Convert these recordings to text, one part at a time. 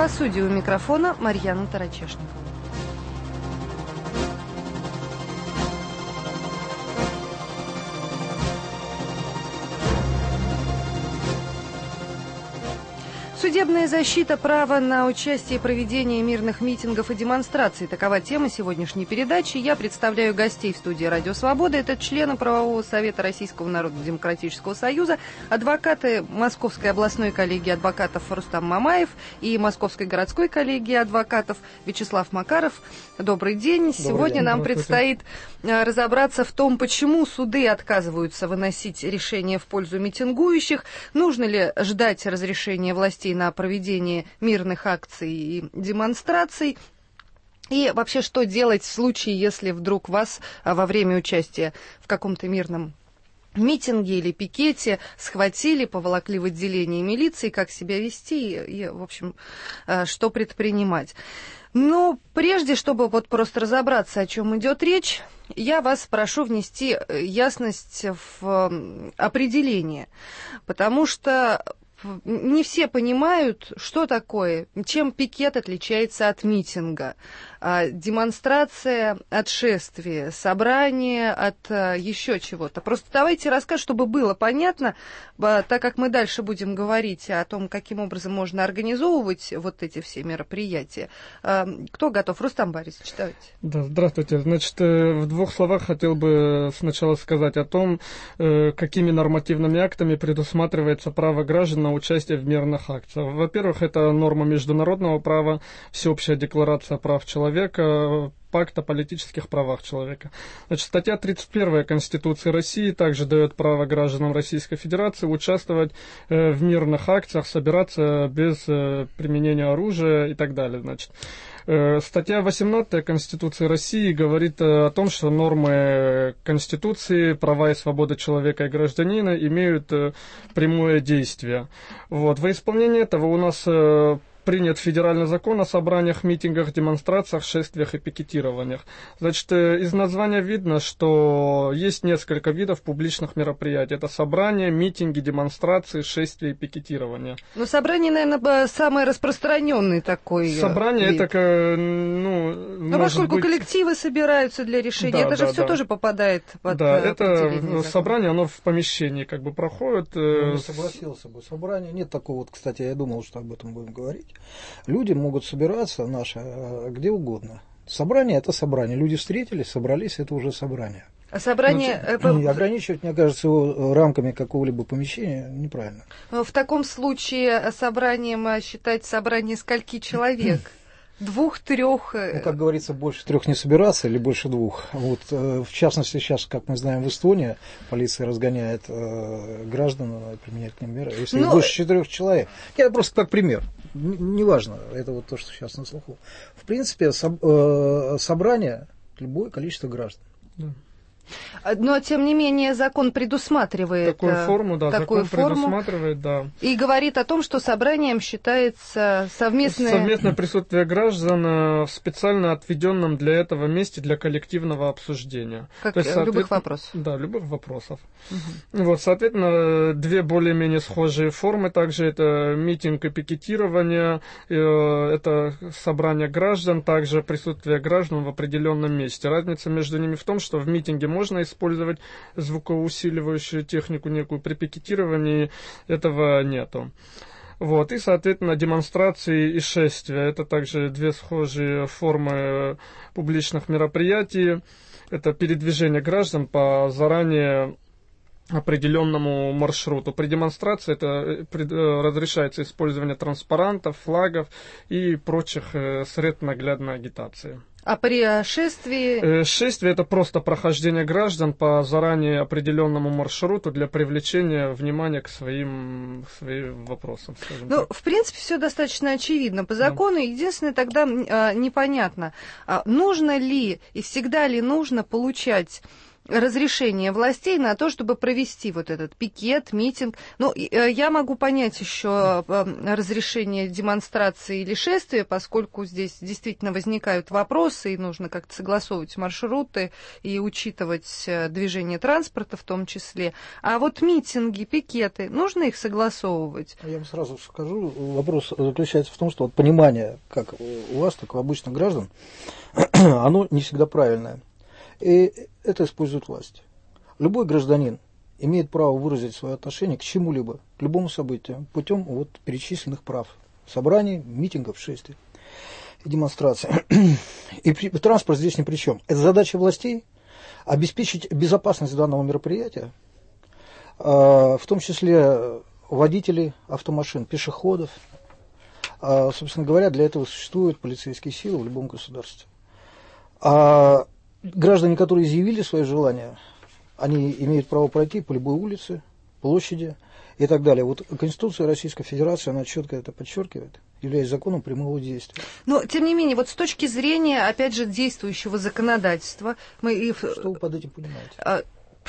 Правосудие у микрофона Марьяна Тарачешникова. Судебная защита права на участие и проведение мирных митингов и демонстраций. Такова тема сегодняшней передачи. Я представляю гостей в студии «Радио Свобода». Это члены Правового совета Российского народно-демократического союза, адвокаты Московской областной коллегии адвокатов Рустам Мамаев и Московской городской коллегии адвокатов Вячеслав Макаров. Добрый день. Сегодня нам предстоит разобраться в том, почему суды отказываются выносить решения в пользу митингующих, нужно ли ждать разрешения властей на проведение мирных акций и демонстраций. И вообще, что делать в случае, если вдруг вас во время участия в каком-то мирном митинге или пикете схватили, поволокли в отделение милиции, как себя вести и в общем, что предпринимать. Но прежде, чтобы вот просто разобраться, о чем идет речь, я вас прошу внести ясность в определение, потому что не все понимают, что такое, чем пикет отличается от митинга. Демонстрация от шествия, собрание от еще чего-то. Просто давайте расскажем, чтобы было понятно, так как мы дальше будем говорить о том, каким образом можно организовывать вот эти все мероприятия. Кто готов? Рустам Борисович, давайте. Да, здравствуйте. Значит, в двух словах хотел бы сначала сказать о том, какими нормативными актами предусматривается право граждан на участие в мирных акциях. Во-первых, это норма международного права, Всеобщая декларация прав человека, Пакт о политических правах человека. Значит, статья 31 Конституции России также дает право гражданам Российской Федерации участвовать в мирных акциях, собираться без применения оружия и так далее. Значит, статья 18 Конституции России говорит о том, что нормы Конституции, права и свободы человека и гражданина имеют прямое действие. Вот. Во исполнение этого у нас принят федеральный закон о собраниях, митингах, демонстрациях, шествиях и пикетированиях. Значит, из названия видно, что есть несколько видов публичных мероприятий. Это собрания, митинги, демонстрации, шествия и пикетирования. Ну, собрание, наверное, самый распространенный такой собрание вид. Это, но поскольку коллективы собираются для решения, да, это же все тоже попадает под это собрание, оно в помещении как бы проходит. Я не согласился бы. Собрание, нет такого, вот, кстати, я думал, что об этом будем говорить. Люди могут собираться наши где угодно. Собрание – это собрание. Люди встретились, собрались, это уже собрание. А собрание... Ограничивать, мне кажется, его рамками какого-либо помещения неправильно. В таком случае собранием считать собрание скольки человек? 2-3? Ну, как говорится, больше 3 не собираться или больше 2. Вот, в частности, сейчас, как мы знаем, в Эстонии полиция разгоняет граждан, применяет к ним меры, если больше 4 человек. Это просто как пример. Неважно, это вот то, что сейчас на слуху. В принципе, собрание любое количество граждан. Да. Но, тем не менее, закон предусматривает такую форму, да, такую закон форму, предусматривает, да. И говорит о том, что собранием считается совместное присутствие граждан в специально отведенном для этого месте для коллективного обсуждения. Как то есть, любых вопросов. Да, любых вопросов. Вот, соответственно, 2 более-менее схожие формы. Также это митинг и пикетирование, это собрание граждан, также присутствие граждан в определенном месте. Разница между ними в том, что в митинге можно использовать звукоусиливающую технику некую, при пикетировании этого нету. Вот. И, соответственно, демонстрации и шествия. Это также 2 схожие формы публичных мероприятий. Это передвижение граждан по заранее определенному маршруту. При демонстрации это разрешается использование транспарантов, флагов и прочих средств наглядной агитации. А при шествии? Шествие – это просто прохождение граждан по заранее определенному маршруту для привлечения внимания к своим вопросам. Ну, в принципе, все достаточно очевидно по закону. Да. Единственное, тогда непонятно, нужно ли и всегда ли нужно получать разрешение властей на то, чтобы провести вот этот пикет, митинг. Ну, я могу понять еще разрешение демонстрации или шествия, поскольку здесь действительно возникают вопросы, и нужно как-то согласовывать маршруты и учитывать движение транспорта в том числе. А вот митинги, пикеты, нужно их согласовывать? Я вам сразу скажу, вопрос заключается в том, что вот понимание, как у вас, так и у обычных граждан, оно не всегда правильное. И это использует власть. Любой гражданин имеет право выразить свое отношение к чему-либо, к любому событию, путем вот перечисленных прав. Собраний, митингов, шествий и демонстраций. И транспорт здесь ни при чем. Это задача властей обеспечить безопасность данного мероприятия, в том числе водителей автомашин, пешеходов. Собственно говоря, для этого существуют полицейские силы в любом государстве. Граждане, которые изъявили свое желание, они имеют право пройти по любой улице, площади и так далее. Вот Конституция Российской Федерации, она четко это подчеркивает, являясь законом прямого действия. Но, тем не менее, вот с точки зрения, опять же, действующего законодательства... Что вы под этим понимаете?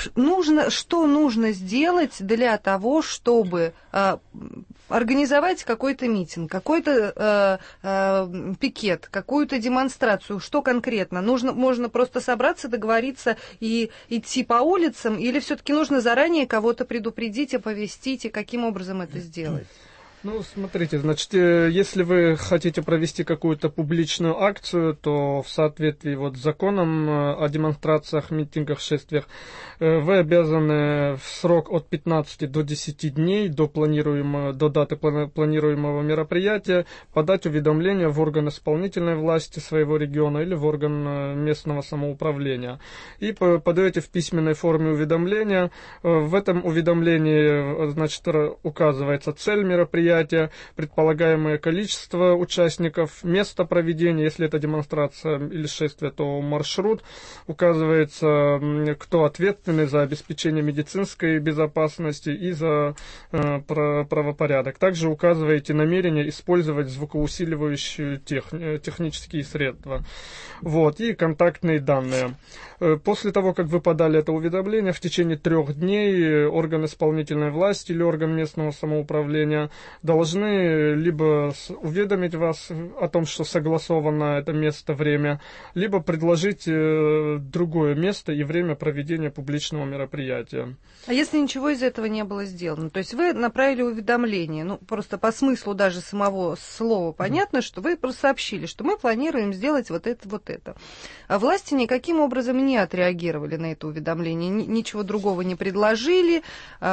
Что нужно сделать для того, чтобы организовать какой-то митинг, какой-то пикет, какую-то демонстрацию? Что конкретно? Можно просто собраться, договориться и идти по улицам, или все-таки нужно заранее кого-то предупредить, оповестить, и каким образом это сделать? Ну, смотрите, значит, если вы хотите провести какую-то публичную акцию, то в соответствии вот с законом о демонстрациях, митингах, шествиях, вы обязаны в срок от 15 до 10 дней до даты планируемого мероприятия подать уведомление в орган исполнительной власти своего региона или в орган местного самоуправления. И подаете в письменной форме уведомления. В этом уведомлении, значит, указывается цель мероприятия, предполагаемое количество участников, место проведения, если это демонстрация или шествие, то маршрут, указывается, кто ответственный за обеспечение медицинской безопасности и за правопорядок. Также указываете намерение использовать звукоусиливающие технические средства. Вот, и контактные данные. После того, как вы подали это уведомление, в течение 3 дней орган исполнительной власти или орган местного самоуправления должны либо уведомить вас о том, что согласовано это место, время, либо предложить другое место и время проведения публичного мероприятия. А если ничего из этого не было сделано? То есть вы направили уведомление, ну просто по смыслу даже самого слова понятно, что вы просто сообщили, что мы планируем сделать вот это, вот это. А власти никаким образом не отреагировали на это уведомление, ничего другого не предложили,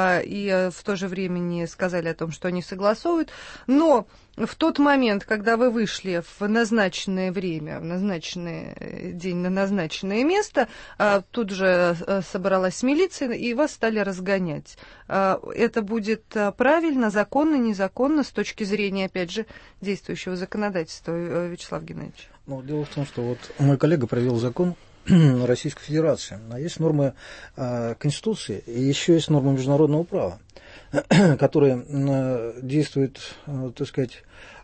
и в то же время не сказали о том, что они согласовывают. Но в тот момент, когда вы вышли в назначенное время, в назначенный день на назначенное место, тут же собралась милиция, и вас стали разгонять. Это будет правильно, законно, незаконно с точки зрения, опять же, действующего законодательства, Вячеслав Геннадьевич? Ну, дело в том, что вот мой коллега провел закон Российской Федерации. А есть нормы Конституции, и еще есть нормы международного права, которые действуют, так сказать,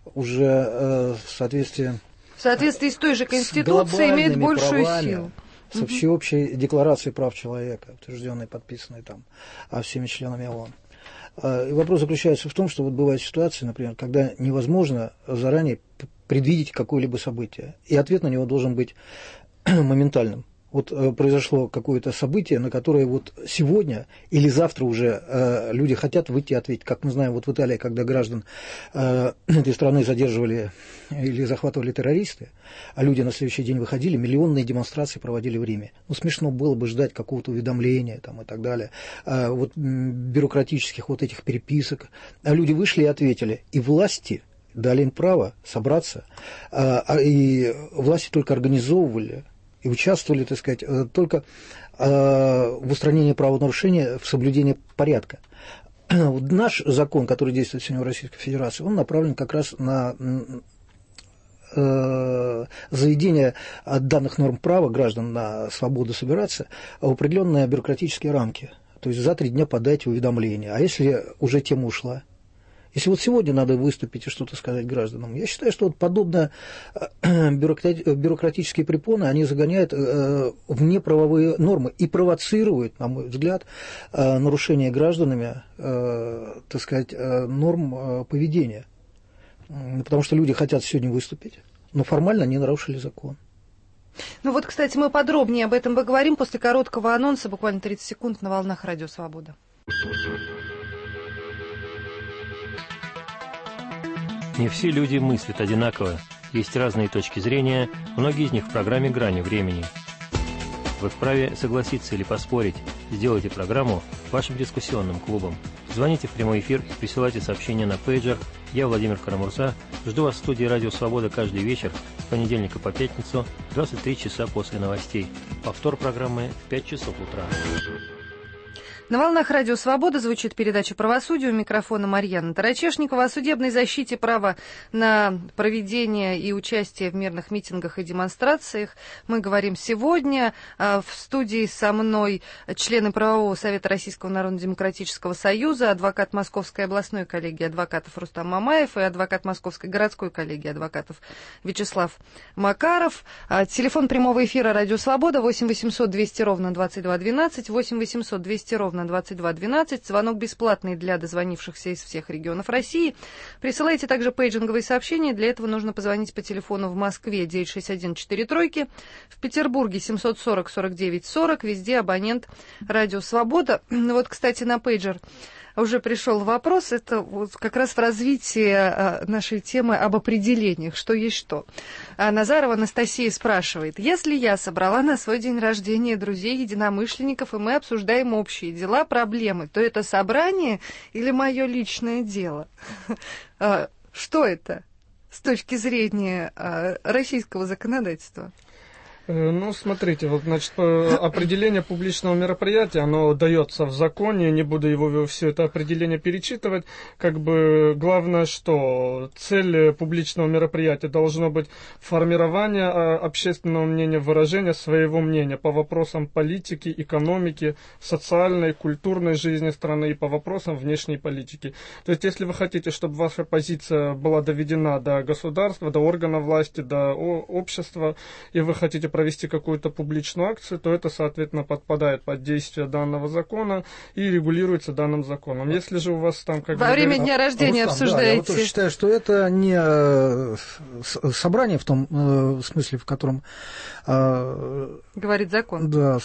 уже в соответствии с той же Конституцией, имеет большую силу. Со всеобщей декларацией прав человека, утвержденной, подписанной там всеми членами ООН. И вопрос заключается в том, что вот бывают ситуации, например, когда невозможно заранее предвидеть какое-либо событие, и ответ на него должен быть моментальным. Вот произошло какое-то событие, на которое вот сегодня или завтра уже люди хотят выйти и ответить. Как мы знаем, вот в Италии, когда граждан этой страны задерживали или захватывали террористы, а люди на следующий день выходили, миллионные демонстрации проводили в Риме. Ну, смешно было бы ждать какого-то уведомления там, и так далее, вот бюрократических вот этих переписок. А люди вышли и ответили. И власти дали им право собраться, и власти только организовывали и участвовали, так сказать, только в устранении правонарушения, в соблюдении порядка. Вот наш закон, который действует сегодня в Российской Федерации, он направлен как раз на заведение данных норм права граждан на свободу собираться в определенные бюрократические рамки. То есть за 3 дня подайте уведомление. А если уже тема ушла, Если вот сегодня надо выступить и что-то сказать гражданам, я считаю, что вот подобные бюрократические препоны, они загоняют в неправовые нормы и провоцируют, на мой взгляд, нарушение гражданами, так сказать, норм поведения. Потому что люди хотят сегодня выступить, но формально они нарушили закон. Ну вот, кстати, мы подробнее об этом поговорим после короткого анонса, буквально 30 секунд на волнах Радио Свобода. Не все люди мыслят одинаково. Есть разные точки зрения, многие из них в программе «Грани времени». Вы вправе согласиться или поспорить. Сделайте программу вашим дискуссионным клубом. Звоните в прямой эфир и присылайте сообщения на пейджер. Я, Владимир Карамурза, жду вас в студии «Радио Свобода» каждый вечер с понедельника по пятницу, 23 часа после новостей. Повтор программы в 5 часов утра. На волнах Радио Свобода звучит передача «Правосудие». У микрофона Марьяна Тарачешникова. О судебной защите права на проведение и участие в мирных митингах и демонстрациях мы говорим сегодня. В студии со мной члены Правового совета Российского народно-демократического союза, адвокат Московской областной коллегии адвокатов Рустам Мамаев и адвокат Московской городской коллегии адвокатов Вячеслав Макаров. Телефон прямого эфира «Радио Свобода» 8 800 200 ровно 22 12, 8 800 200 ровно на 2212. Звонок бесплатный для дозвонившихся из всех регионов России. Присылайте также пейджинговые сообщения. Для этого нужно позвонить по телефону в Москве 961-43, в Петербурге 740-49-40. Везде абонент Радио Свобода. Вот, кстати, на пейджер уже пришел вопрос, это вот как раз в развитии нашей темы об определениях, что есть что. Назарова Анастасия спрашивает: если я собрала на свой день рождения друзей, единомышленников, и мы обсуждаем общие дела, проблемы, то это собрание или мое личное дело? Что это с точки зрения российского законодательства? Ну, смотрите, вот, значит, определение публичного мероприятия, оно дается в законе, не буду его все это определение перечитывать. Как бы главное, что цель публичного мероприятия должно быть формирование общественного мнения, выражение своего мнения по вопросам политики, экономики, социальной, культурной жизни страны и по вопросам внешней политики. То есть, если вы хотите, чтобы ваша позиция была доведена до государства, до органов власти, до общества, и вы хотите провести какую-то публичную акцию, то это, соответственно, подпадает под действие данного закона и регулируется данным законом. Если же у вас там... Во время дня рождения обсуждаете... Да, я вот тоже считаю, что это не собрание в том смысле, в котором... Говорит закон. Да,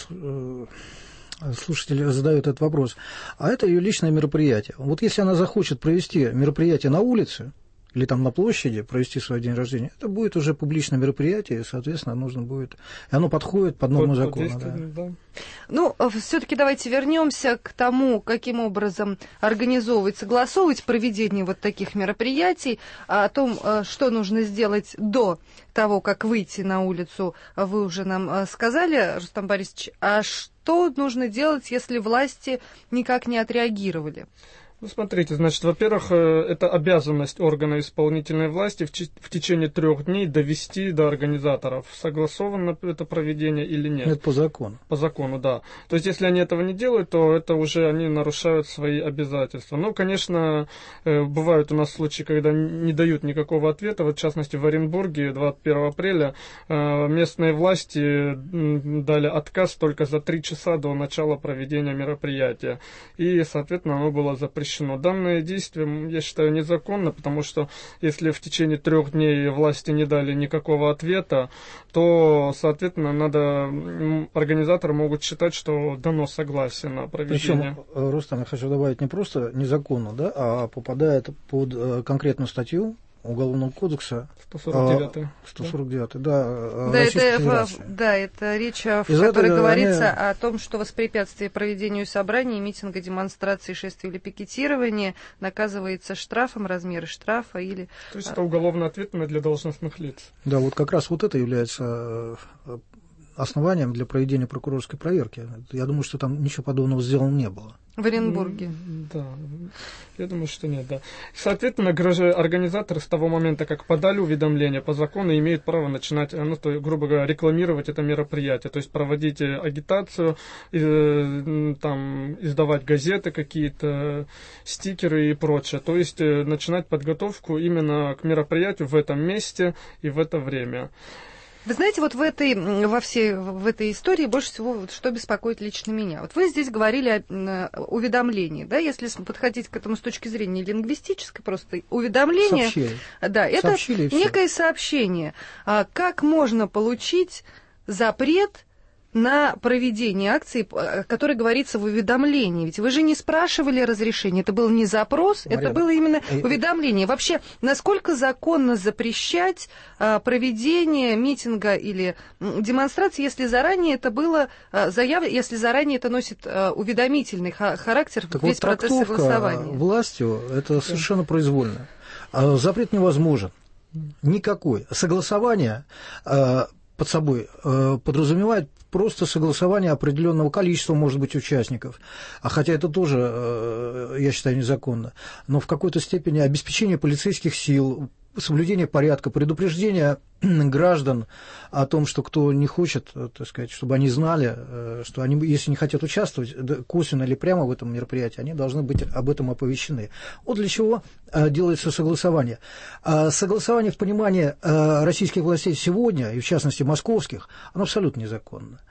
слушатели задают этот вопрос. А это ее личное мероприятие. Вот если она захочет провести мероприятие на улице, или там на площади провести свой день рождения, это будет уже публичное мероприятие, и, соответственно, нужно будет... И оно подходит под норму закона. Да. Ну, все-таки давайте вернемся к тому, каким образом организовывать, согласовывать проведение вот таких мероприятий, о том, что нужно сделать до того, как выйти на улицу, вы уже нам сказали, Рустам Борисович, а что нужно делать, если власти никак не отреагировали? Ну, смотрите, значит, во-первых, это обязанность органа исполнительной власти в течение 3 дней довести до организаторов, согласовано это проведение или нет. Это по закону. По закону, да. То есть, если они этого не делают, то это уже они нарушают свои обязательства. Ну, конечно, бывают у нас случаи, когда не дают никакого ответа. Вот, в частности, в Оренбурге 21 апреля местные власти дали отказ только за 3 часа до начала проведения мероприятия. И, соответственно, оно было запрещено. Данное действие, я считаю, незаконно, потому что если в течение 3 дней власти не дали никакого ответа, то, соответственно, организаторы могут считать, что дано согласие на проведение. Причем, Рустам, я хочу добавить, не просто незаконно, да, а попадает под конкретную статью Уголовного кодекса 149, да, это речь, в которой говорится о том, что воспрепятствие проведению собраний, митинга, демонстрации, шествия или пикетирования наказывается штрафом, размеры штрафа или... То есть это уголовная ответственность для должностных лиц. Да, вот как раз вот это является основанием для проведения прокурорской проверки. Я думаю, что там ничего подобного сделано не было. В Оренбурге. Да, я думаю, что нет, да. Соответственно, организаторы с того момента, как подали уведомление по закону, имеют право начинать, грубо говоря, рекламировать это мероприятие, то есть проводить агитацию, там, издавать газеты какие-то, стикеры и прочее. То есть начинать подготовку именно к мероприятию в этом месте и в это время. Вы знаете, вот в этой истории больше всего что беспокоит лично меня. Вот вы здесь говорили о уведомлении, да, если подходить к этому с точки зрения лингвистической, просто уведомление. Сообщили. Да, это Сообщили, некое сообщение. Как можно получить запрет на проведение акции, о которой говорится в уведомлении? Ведь вы же не спрашивали разрешения, это был не запрос, Марьяна, это было именно уведомление. Вообще, насколько законно запрещать проведение митинга или демонстрации, если заранее это было заявлено, если заранее это носит уведомительный характер, так весь вот, процесс согласования? Властью это совершенно произвольно. Запрет невозможен. Никакой. Согласование под собой подразумевает просто согласование определенного количества, может быть, участников. Хотя это тоже, я считаю, незаконно. Но в какой-то степени обеспечение полицейских сил, соблюдение порядка, предупреждение граждан о том, что кто не хочет, так сказать, чтобы они знали, что они, если не хотят участвовать косвенно или прямо в этом мероприятии, они должны быть об этом оповещены. Вот для чего делается согласование. Согласование в понимании российских властей сегодня, и в частности московских, оно абсолютно незаконно.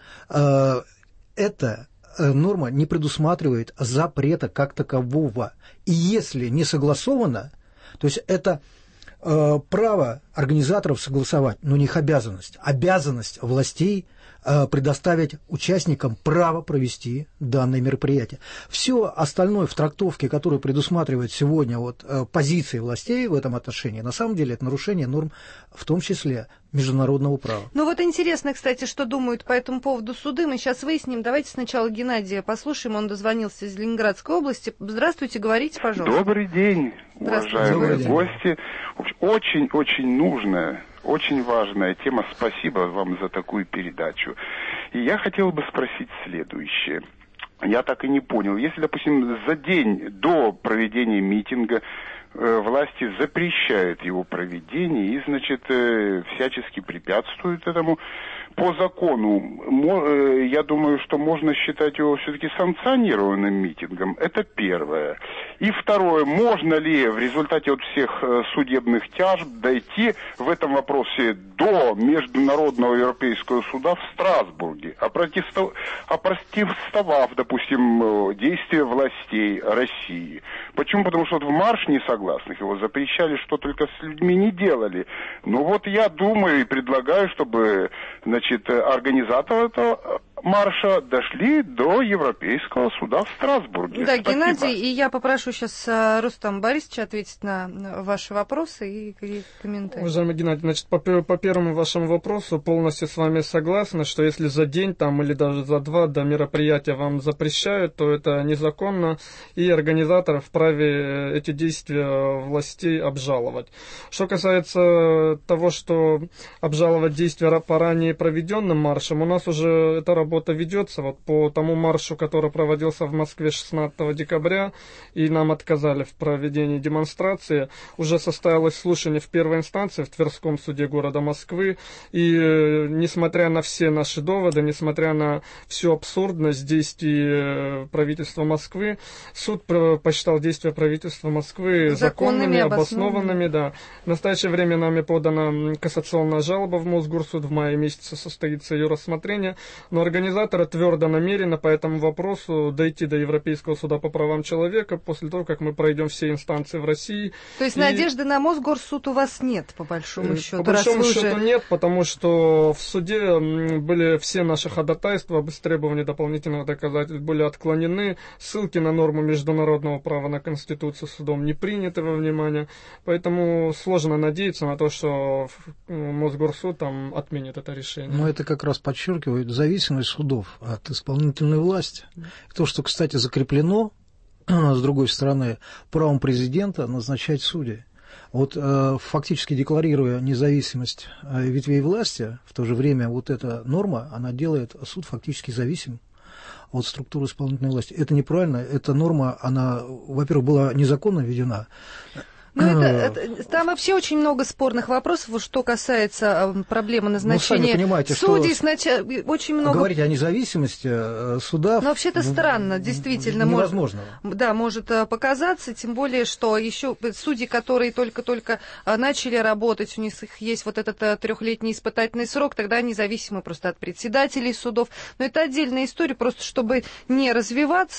Эта норма не предусматривает запрета как такового. И если не согласовано, то есть это право организаторов согласовать, но не их обязанность. Обязанность властей предоставить участникам право провести данное мероприятие. Все остальное в трактовке, которое предусматривает сегодня позиции властей в этом отношении, на самом деле это нарушение норм, в том числе международного права. Ну вот интересно, кстати, что думают по этому поводу суды. Мы сейчас выясним. Давайте сначала Геннадия послушаем. Он дозвонился из Ленинградской области. Здравствуйте, говорите, пожалуйста. Добрый день, уважаемые гости. Очень нужная, очень важная тема. Спасибо вам за такую передачу. И я хотел бы спросить следующее. Я так и не понял. Если, допустим, за день до проведения митинга власти запрещают его проведение и, значит, всячески препятствуют этому, по закону, я думаю, что можно считать его все-таки санкционированным митингом. Это первое. И второе, можно ли в результате всех судебных тяжб дойти в этом вопросе до Международного Европейского суда в Страсбурге, опротестовав, допустим, действия властей России. Почему? Потому что в марш несогласных его запрещали, что только с людьми не делали. Ну вот я думаю и предлагаю, чтобы, значит, организаторы этого марша дошли до Европейского суда в Страсбурге. Да, Спасибо. Геннадий, и я попрошу сейчас Рустама Борисовича ответить на ваши вопросы и комментарии. Уважаемый Геннадий, значит, по первому вашему вопросу полностью с вами согласна, что если за день там, или даже за два до мероприятия вам запрещают, то это незаконно, и организатор вправе эти действия властей обжаловать. Что касается того, что обжаловать действия по ранее проведенным маршам, у нас уже эта работа ведется. Вот по тому маршу, который проводился в Москве 16 декабря, и нам отказали в проведении демонстрации, уже состоялось слушание в первой инстанции в Тверском суде города Москвы, и несмотря на все наши доводы, несмотря на всю абсурдность действий правительства Москвы, суд посчитал действия правительства Москвы законными, обоснованными. Да. В настоящее время нами подана кассационная жалоба в Мосгорсуд, в мае месяце состоится ее рассмотрение, но организаторы твердо намерены по этому вопросу дойти до Европейского суда по правам человека после того, как мы пройдем все инстанции в России. То есть надежды на Мосгорсуд у вас нет, по большому счету? По большому счету нет, потому что в суде были все наши ходатайства об истребовании дополнительных доказательств были отклонены, ссылки на норму международного права на Конституцию судом не приняты во внимание, поэтому сложно надеяться на то, что Мосгорсуд там отменит это решение. Но это как раз подчеркивает зависимость судов от исполнительной власти. То, что, кстати, закреплено, с другой стороны, правом президента назначать судей. Вот фактически декларируя независимость ветвей власти, в то же время вот эта норма, она делает суд фактически зависимым от структуры исполнительной власти. Это неправильно, эта норма, она, во-первых, была незаконно введена. Там вообще очень много спорных вопросов, что касается проблемы назначения судей. Очень много... Говорить о независимости суда... Но вообще-то странно, действительно. Невозможно. Может показаться, тем более, что еще судьи, которые только-только начали работать, у них есть вот этот 3-летний испытательный срок, тогда они зависимы просто от председателей судов. Но это отдельная история, просто чтобы не развивать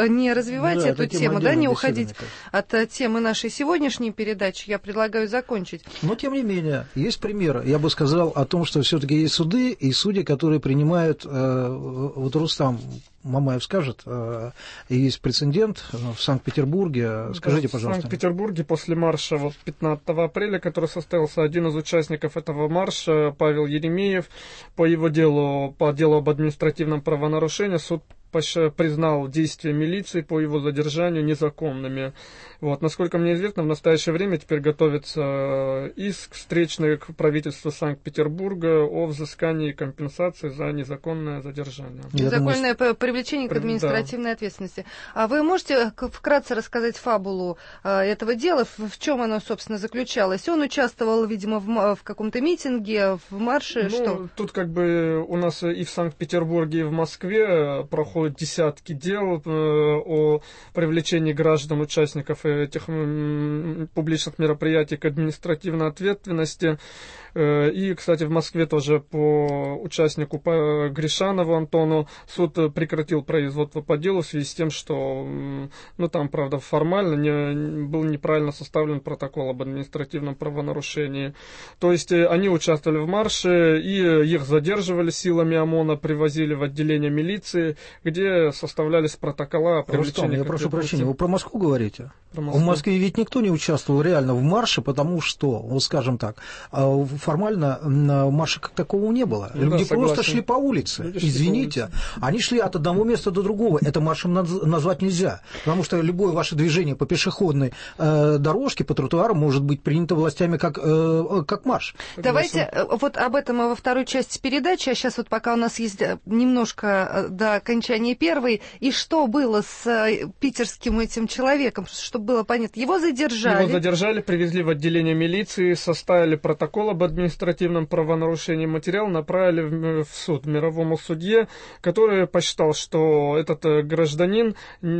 эту тему, не уходить от темы нашей сегодняшней передачи, я предлагаю закончить. Но, тем не менее, есть примеры. Я бы сказал о том, что все-таки есть суды и судьи, которые принимают, вот Рустам Мамаев скажет, есть прецедент в Санкт-Петербурге. Скажите, пожалуйста. В Санкт-Петербурге после марша 15 апреля, который состоялся, один из участников этого марша, Павел Еремеев, по делу об административном правонарушении, суд признал действия милиции по его задержанию незаконными. Насколько мне известно, в настоящее время теперь готовится иск встречный к правительству Санкт-Петербурга о взыскании компенсации за незаконное задержание. Незаконное привлечение к административной ответственности. А вы можете вкратце рассказать фабулу этого дела, в чем оно, собственно, заключалось? Он участвовал, видимо, в каком-то митинге, в марше, что? Тут у нас и в Санкт-Петербурге, и в Москве проходят десятки дел о привлечении граждан, участников этих публичных мероприятий к административной ответственности. И, кстати, в Москве тоже по участнику по Гришанову Антону суд прекратил производство по делу в связи с тем, что там, правда, формально был неправильно составлен протокол об административном правонарушении. То есть они участвовали в марше, и их задерживали силами ОМОНа, привозили в отделение милиции, где составлялись протокола о привлечении. Рустам, я прошу прощения, вы про Москву говорите? В Москве ведь никто не участвовал реально в марше, потому что, скажем так, формально марша как такового не было. Люди просто шли по улице. Извините. Они шли от одного места до другого. Это маршем назвать нельзя. Потому что любое ваше движение по пешеходной дорожке, по тротуару может быть принято властями как марш. Давайте об этом во второй части передачи. А сейчас пока у нас есть немножко до окончания первой. И что было с питерским этим человеком? Чтобы было понятно. Его задержали, привезли в отделение милиции, составили протокол об административном правонарушении, материал направили в суд, мировому судье, который посчитал, что этот гражданин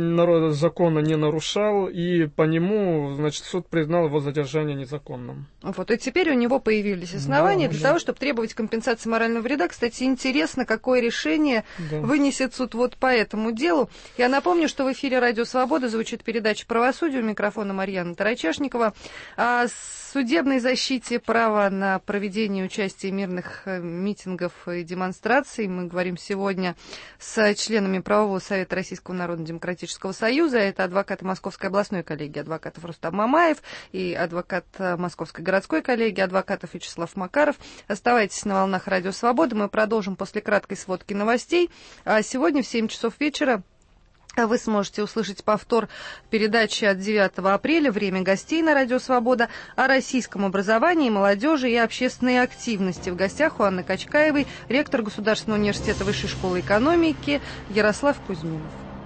закона не нарушал, и по нему, суд признал его задержание незаконным. И теперь у него появились основания для того, чтобы требовать компенсации морального вреда. Кстати, интересно, какое решение вынесет суд по этому делу. Я напомню, что в эфире «Радио Свобода» звучит передача «Правосудие». У микрофона Марьяна Тарачешникова. О судебной защите права на проведение участия мирных митингов и демонстраций мы говорим сегодня с членами Правового совета Российского народно-демократического союза. Это адвокаты Московской областной коллегии адвокатов Рустам Мамаев и адвокат Московской городской коллегии адвокатов Вячеслав Макаров. Оставайтесь на волнах «Радио Свобода». Мы продолжим после краткой сводки новостей. А сегодня в 7 часов вечера вы сможете услышать повтор передачи от 9 апреля «Время гостей» на Радио Свобода о российском образовании, молодежи и общественной активности. В гостях у Анны Качкаевой ректор Государственного университета Высшей школы экономики Ярослав Кузьминов.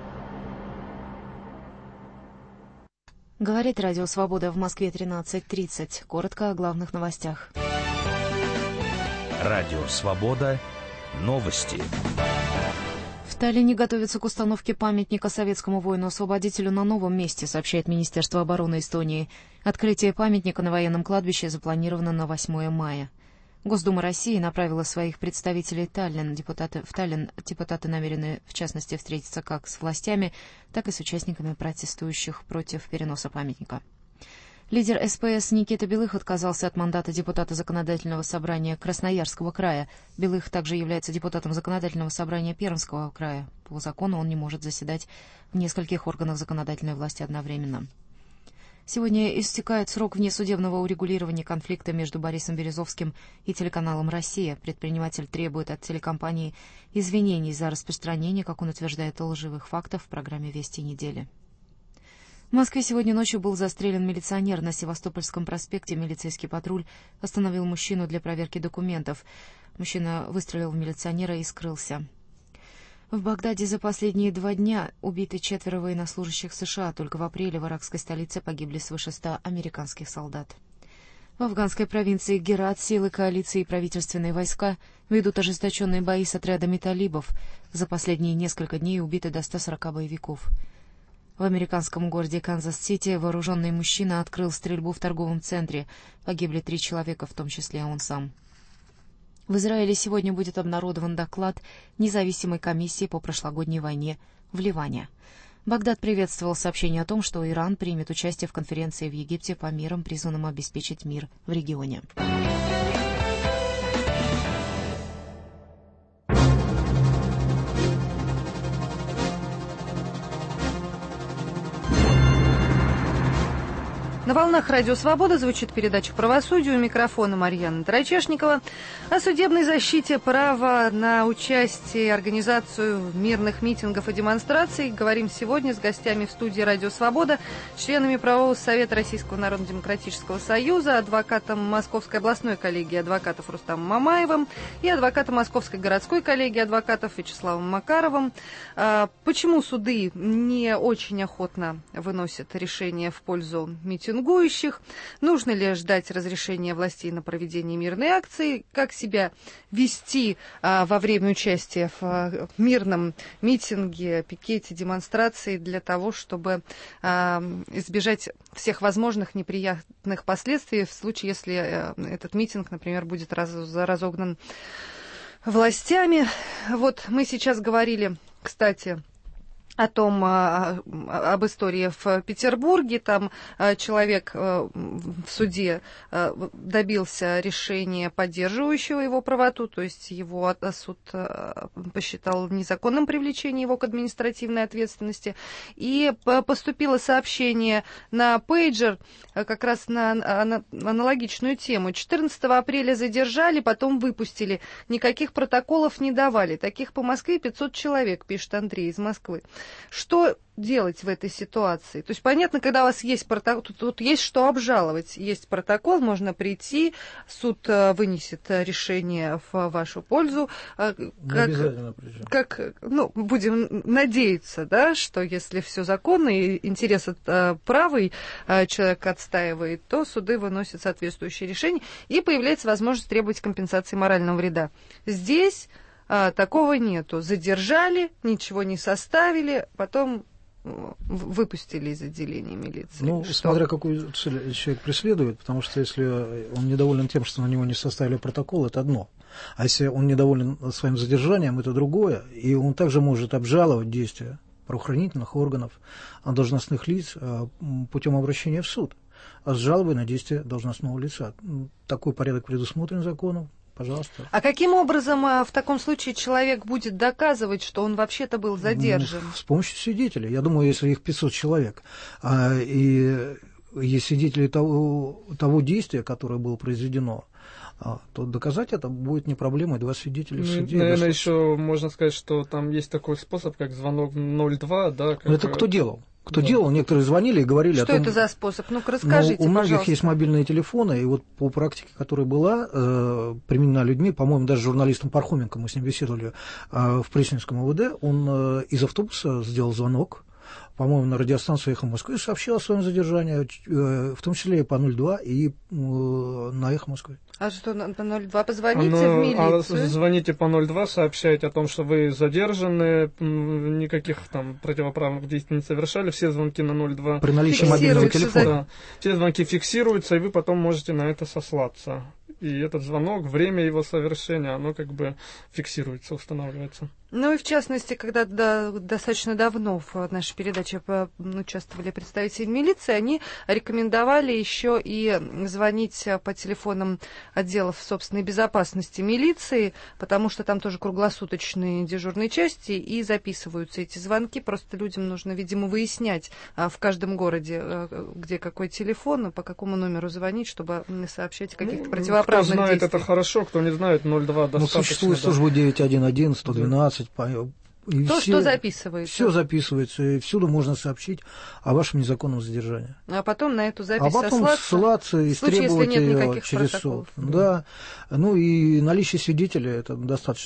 Говорит Радио Свобода в Москве 13:30. Коротко о главных новостях. Радио Свобода. Новости. В Таллине готовится к установке памятника советскому воину-освободителю на новом месте, сообщает Министерство обороны Эстонии. Открытие памятника на военном кладбище запланировано на 8 мая. Госдума России направила своих представителей в Таллин. Депутаты намерены, в частности, встретиться как с властями, так и с участниками протестующих против переноса памятника. Лидер СПС Никита Белых отказался от мандата депутата Законодательного собрания Красноярского края. Белых также является депутатом Законодательного собрания Пермского края. По закону он не может заседать в нескольких органах законодательной власти одновременно. Сегодня истекает срок внесудебного урегулирования конфликта между Борисом Березовским и телеканалом «Россия». Предприниматель требует от телекомпании извинений за распространение, как он утверждает, лживых фактов в программе «Вести недели». В Москве сегодня ночью был застрелен милиционер. На Севастопольском проспекте милицейский патруль остановил мужчину для проверки документов. Мужчина выстрелил в милиционера и скрылся. В Багдаде за последние 2 дня убиты 4 военнослужащих США. Только в апреле в иракской столице погибли свыше 100 американских солдат. В афганской провинции Герат силы коалиции и правительственные войска ведут ожесточенные бои с отрядами талибов. За последние несколько дней убиты до 140 боевиков. В американском городе Канзас-Сити вооруженный мужчина открыл стрельбу в торговом центре. Погибли 3 человека, в том числе он сам. В Израиле сегодня будет обнародован доклад независимой комиссии по прошлогодней войне в Ливане. Багдад приветствовал сообщение о том, что Иран примет участие в конференции в Египте по мерам, призванным обеспечить мир в регионе. На волнах Радио Свобода звучит передача «Правосудие». У микрофона Марьяна Тарачешникова. О судебной защите права на участие и организацию мирных митингов и демонстраций говорим сегодня с гостями в студии «Радио Свобода», членами правового совета Российского народно-демократического союза, адвокатом Московской областной коллегии адвокатов Рустамом Мамаевым и адвокатом Московской городской коллегии адвокатов Вячеславом Макаровым. Почему суды не очень охотно выносят решения в пользу митингующих? Нужно ли ждать разрешения властей на проведение мирной акции? Как себя вести во время участия в мирном митинге, пикете, демонстрации для того, чтобы избежать всех возможных неприятных последствий в случае, если этот митинг, например, будет разогнан властями? Вот мы сейчас говорили, кстати, о том, об истории в Петербурге. Там человек в суде добился решения, поддерживающего его правоту, то есть его суд посчитал незаконным привлечение его к административной ответственности. И поступило сообщение на пейджер как раз на аналогичную тему. 14 апреля задержали, потом выпустили. Никаких протоколов не давали. Таких по Москве 500 человек, пишет Андрей из Москвы. Что делать в этой ситуации? То есть понятно, когда у вас есть протокол, тут есть что обжаловать. Есть протокол, можно прийти, суд вынесет решение в вашу пользу. Будем надеяться, да, что если все законно и интерес правый человек отстаивает, то суды выносят соответствующие решения, и появляется возможность требовать компенсации морального вреда. Здесь такого нету. Задержали, ничего не составили, потом выпустили из отделения милиции. Ну, смотря какую цель человек преследует, потому что если он недоволен тем, что на него не составили протокол, это одно. А если он недоволен своим задержанием, это другое. И он также может обжаловать действия правоохранительных органов, должностных лиц путем обращения в суд с жалобой на действия должностного лица. Такой порядок предусмотрен законом. Пожалуйста. А каким образом в таком случае человек будет доказывать, что он вообще-то был задержан? С помощью свидетелей. Я думаю, если их 500 человек, и есть свидетели того действия, которое было произведено, то доказать это будет не проблемой. 2 свидетеля в суде. Наверное, еще можно сказать, что там есть такой способ, как звонок 02. Да, Но это кто делал? Кто делал, некоторые звонили и говорили что о том... Что это за способ? Ну-ка, расскажите, у многих пожалуйста. есть мобильные телефоны, и вот по практике, которая была применена людьми, по-моему, даже журналистом Пархоменко, мы с ним беседовали в Пресненском МВД, он из автобуса сделал звонок, по-моему, на радиостанцию «Эхо Москвы», сообщил о своем задержании, в том числе и по 02, и на «Эхо Москвы». А что, по 02 позвоните в милицию? Звоните по 02, сообщайте о том, что вы задержаны, никаких там противоправных действий не совершали, все звонки на 02. При наличии мобильного телефона. Да, все звонки фиксируются, и вы потом можете на это сослаться. И этот звонок, время его совершения, оно как бы фиксируется, устанавливается. Ну и в частности, когда достаточно давно в нашей передаче участвовали представители милиции, они рекомендовали еще и звонить по телефонам отделов собственной безопасности милиции, потому что там тоже круглосуточные дежурные части, и записываются эти звонки. Просто людям нужно, видимо, выяснять в каждом городе, где какой телефон, по какому номеру звонить, чтобы сообщать о каких-то противоправных действиях. Кто знает, действий. это хорошо, кто не знает, 02 достаточно. Существует служба 911, 112, и что записывается. Все записывается, и всюду можно сообщить о вашем незаконном задержании. А потом на эту запись ссылаться и требовать ее через суд. Да. Ну и наличие свидетеля это достаточно.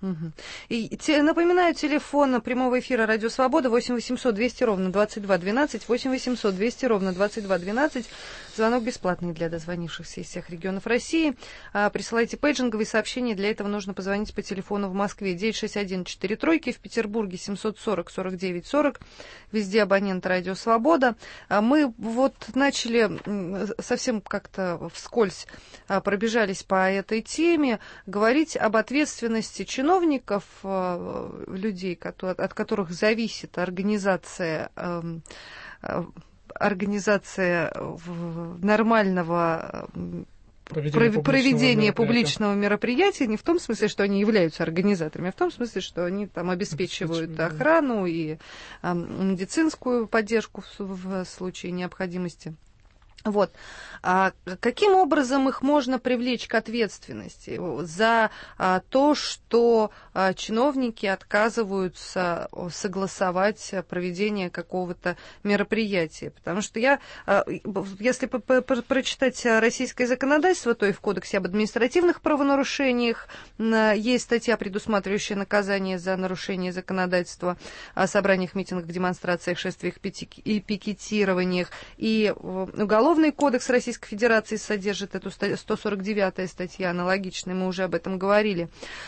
И напоминаю, телефон прямого эфира «Радио Свобода» 8 800 200 ровно 22 12, 8 800 200 ровно 22 12. Звонок бесплатный для дозвонившихся из всех регионов России. Присылайте пейджинговые сообщения. Для этого нужно позвонить по телефону в Москве 961-43, в Петербурге 740-49-40. Везде абонент «Радио Свобода». Мы вот начали совсем как-то вскользь пробежались по этой теме, говорить об ответственности чиновников, людей, от которых зависит организация нормального проведения публичного мероприятия, не в том смысле, что они являются организаторами, а в том смысле, что они там обеспечивают охрану и медицинскую поддержку в случае необходимости. Вот. А каким образом их можно привлечь к ответственности за то, что чиновники отказываются согласовать проведение какого-то мероприятия? Потому что если прочитать российское законодательство, то и в Кодексе об административных правонарушениях есть статья, предусматривающая наказание за нарушение законодательства о собраниях, митингах, демонстрациях, шествиях и пикетированиях, и Уголовный кодекс Российской Федерации содержит эту 149-я статья, аналогичная, мы уже об этом говорили.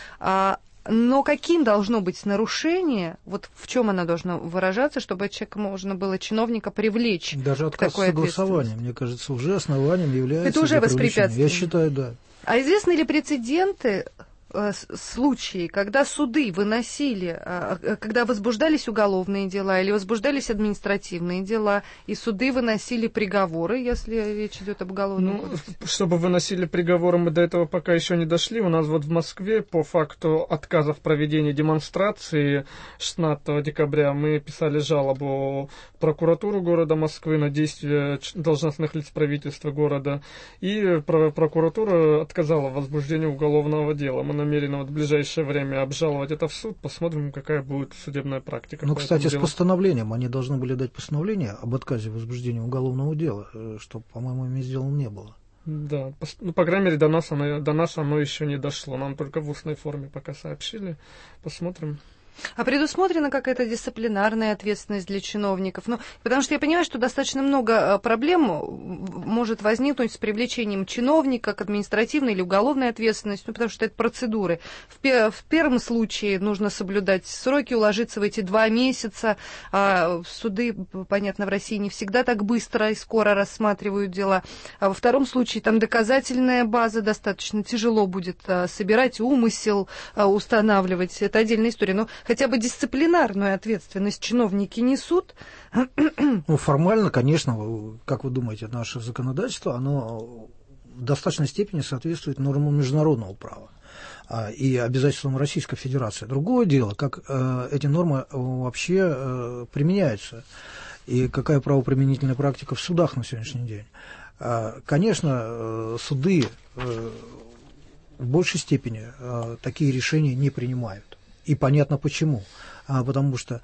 Но каким должно быть нарушение, вот в чем оно должно выражаться, чтобы можно было чиновника привлечь даже к такой ответственности? Даже отказ согласования, мне кажется, уже основанием является... Это уже воспрепятствие. Я считаю, да. А известны ли прецеденты, случаи, когда суды выносили, когда возбуждались уголовные дела или возбуждались административные дела, и суды выносили приговоры, если речь идет об уголовном кодексе? Чтобы выносили приговоры, мы до этого пока еще не дошли. У нас вот в Москве по факту отказа в проведении демонстрации 16 декабря мы писали жалобу в прокуратуру города Москвы на действия должностных лиц правительства города, и прокуратура отказала в возбуждении уголовного дела. Мы намерены в ближайшее время обжаловать это в суд, посмотрим, какая будет судебная практика. Ну, кстати, с постановлением, они должны были дать постановление об отказе в возбуждении уголовного дела, что, по-моему, ими сделано не было. Да, по крайней мере, до нас оно еще не дошло, нам только в устной форме пока сообщили, посмотрим. А предусмотрена какая-то дисциплинарная ответственность для чиновников? Ну, потому что я понимаю, что достаточно много проблем может возникнуть с привлечением чиновника к административной или уголовной ответственности, ну, потому что это процедуры. В первом случае нужно соблюдать сроки, уложиться в эти 2 месяца. Суды, понятно, в России не всегда так быстро и скоро рассматривают дела. А во втором случае там доказательная база, достаточно тяжело будет собирать, умысел устанавливать. Это отдельная история. Но хотя бы дисциплинарную ответственность чиновники несут? Ну, формально, конечно, как вы думаете, наше законодательство, оно в достаточной степени соответствует нормам международного права и обязательствам Российской Федерации. Другое дело, как эти нормы вообще применяются и какая правоприменительная практика в судах на сегодняшний день. Конечно, суды в большей степени такие решения не принимают. И понятно почему. Потому что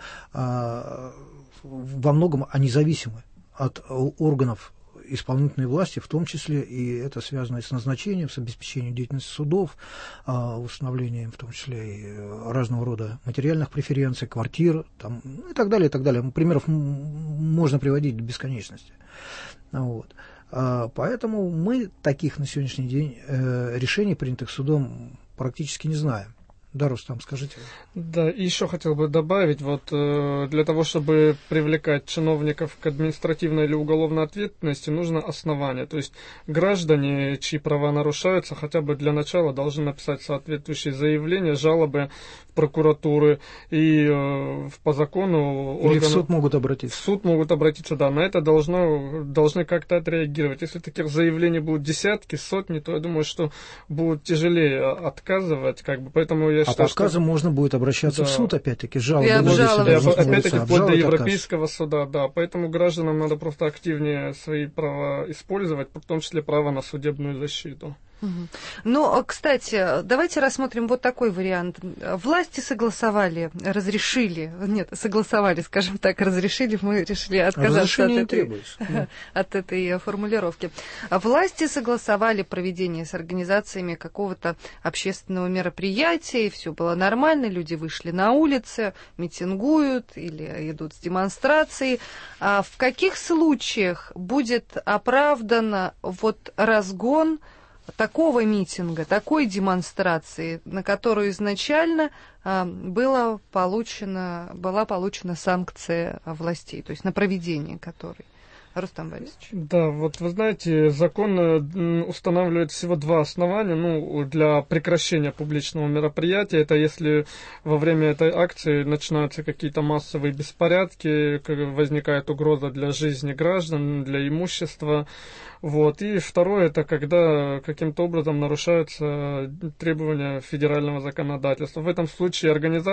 во многом они зависимы от органов исполнительной власти, в том числе, и это связано и с назначением, с обеспечением деятельности судов, установлением, в том числе, и разного рода материальных преференций, квартир там, и так далее, и так далее. Примеров можно приводить до бесконечности. Вот. Поэтому мы таких на сегодняшний день решений, принятых судом, практически не знаем. Да, Рустам, скажите. Да, и еще хотел бы добавить, вот для того, чтобы привлекать чиновников к административной или уголовной ответственности, нужно основание. То есть граждане, чьи права нарушаются, хотя бы для начала должны написать соответствующие заявления, жалобы в прокуратуры и по закону... Или в суд могут обратиться. В суд могут обратиться, да. На это должны как-то отреагировать. Если таких заявлений будут десятки, сотни, то я думаю, что будет тяжелее отказывать, как бы, поэтому я считаю, по отказам можно будет обращаться в суд, опять-таки, жалобы. Опять-таки, вплоть до Европейского суда, да. Поэтому гражданам надо просто активнее свои права использовать, в том числе право на судебную защиту. Но, кстати, давайте рассмотрим вот такой вариант. Власти согласовали, скажем так, разрешили, мы решили отказаться от этой формулировки. Власти согласовали проведение с организациями какого-то общественного мероприятия, и все было нормально, люди вышли на улицы, митингуют или идут с демонстрацией. А в каких случаях будет оправдан вот разгон такого митинга, такой демонстрации, на которую изначально была получена санкция властей, то есть на проведение которой? Рустам Борисович. Да, вот вы знаете, закон устанавливает всего два основания для прекращения публичного мероприятия. Это если во время этой акции начинаются какие-то массовые беспорядки, возникает угроза для жизни граждан, для имущества. Вот. И второе, это когда каким-то образом нарушаются требования федерального законодательства. В этом случае